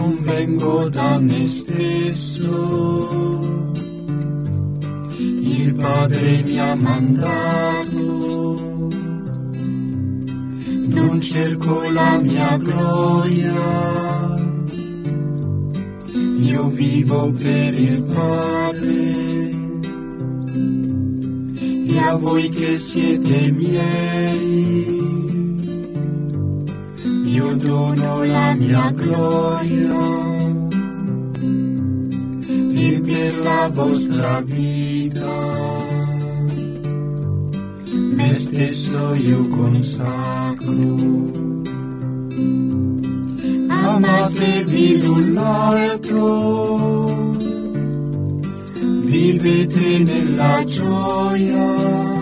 non vengo da me stesso, il Padre mi ha mandato, non cerco la mia gloria, io vivo per il Padre, e a voi che siete miei, io dono la mia gloria, e per la vostra vita me stesso io consacro. Amatevi l'un l'altro, vivete nella gioia,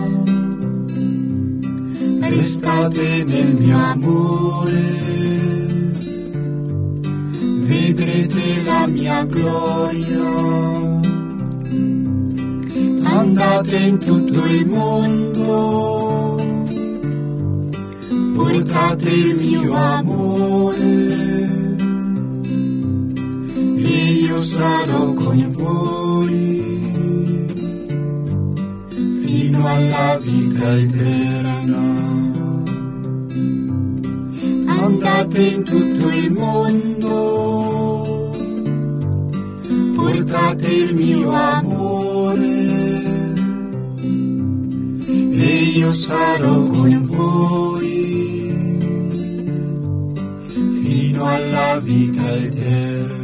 restate nel mio amore, vedrete la mia gloria. Andate in tutto il mondo, portate il mio amore, e io sarò con voi fino alla vita eterna. Andate in tutto il mondo, portate il mio amore, e io sarò con voi fino alla vita eterna.